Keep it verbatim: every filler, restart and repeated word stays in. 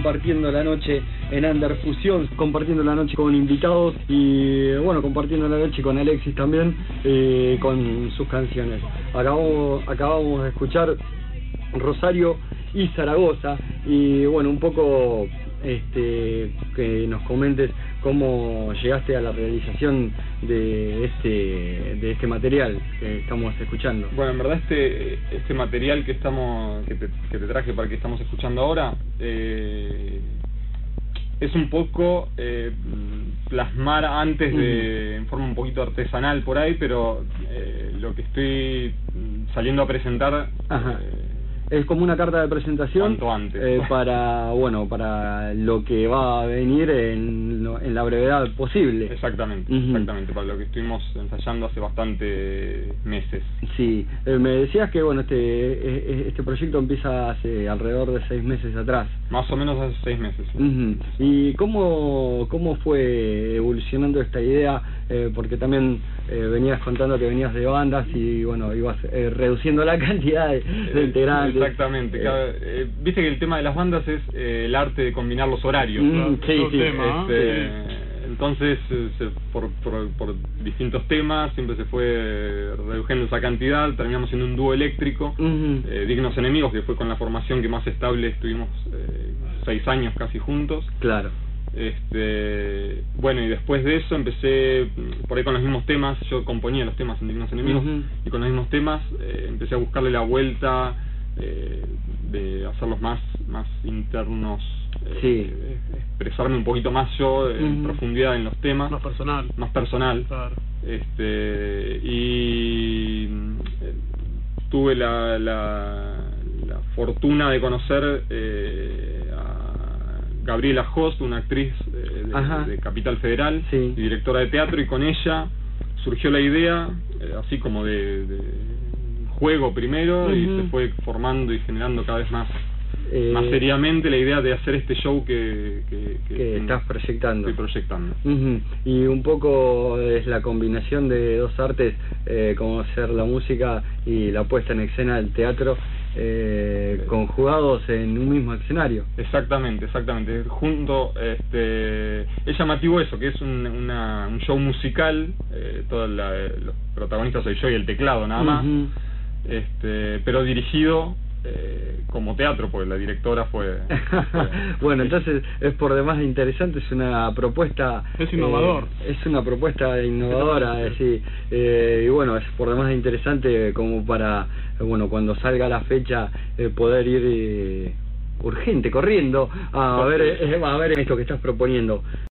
compartiendo la noche en Underfusión, compartiendo la noche con invitados y bueno, compartiendo la noche con Alexis también, eh, con sus canciones. Acabamos, acabamos de escuchar Rosario y Zaragoza y bueno, un poco este que nos comentes cómo llegaste a la realización de este de este material que estamos escuchando. Bueno, en verdad este este material que estamos que te, que te traje para que estamos escuchando ahora eh, es un poco eh, plasmar antes de en forma un poquito artesanal por ahí, pero eh, lo que estoy saliendo a presentar eh, es como una carta de presentación cuanto antes. Eh, para bueno para lo que va a venir en, lo, en la brevedad posible. Exactamente, uh-huh. exactamente, para lo que estuvimos ensayando hace bastantes meses. Sí, eh, me decías que bueno este este proyecto empieza hace alrededor de seis meses atrás. Más o menos hace seis meses. Sí. Uh-huh. ¿Y cómo cómo fue evolucionando esta idea? Eh, porque también eh, venías contando que venías de bandas y bueno ibas eh, reduciendo la cantidad de, de integrantes. Exactamente. Eh, Cada, eh, Viste que el tema de las bandas es eh, el arte de combinar los horarios. Mm, sí, sí. Tema, este, sí. Entonces, se, por, por, por distintos temas, siempre se fue reduciendo esa cantidad. Terminamos siendo un dúo eléctrico, uh-huh. eh, Dignos Enemigos, que fue con la formación que más estable estuvimos eh, seis años casi juntos. Claro. Este, bueno, y después de eso empecé por ahí con los mismos temas. Yo componía los temas en Dignos Enemigos, uh-huh. y con los mismos temas eh, empecé a buscarle la vuelta eh, de hacerlos más más internos, eh, sí. expresarme un poquito más yo en uh-huh. profundidad en los temas, más personal, más personal. Claro. Este, y eh, tuve la, la, la fortuna de conocer eh, a Gabriela Host, una actriz eh, de, de Capital Federal, sí. y directora de teatro, y con ella surgió la idea, eh, así como de, de juego primero, uh-huh. y se fue formando y generando cada vez más eh, más seriamente la idea de hacer este show que, que, que, que estás proyectando. Estoy proyectando. Uh-huh. Y un poco es la combinación de dos artes, eh, como ser la música y la puesta en escena del teatro, eh, conjugados en un mismo escenario. Exactamente, exactamente. Junto, este, es llamativo eso, que es un, una, un show musical, eh, todos los protagonistas soy yo y el teclado nada más, uh-huh. este, pero dirigido Eh, como teatro, porque la directora fue, fue bueno, entonces es por demás interesante, es una propuesta, es innovador, eh, es una propuesta innovadora, es decir, eh, y bueno, es por demás interesante como para, bueno, cuando salga la fecha eh, poder ir eh, urgente, corriendo a ver, eh, a ver esto que estás proponiendo.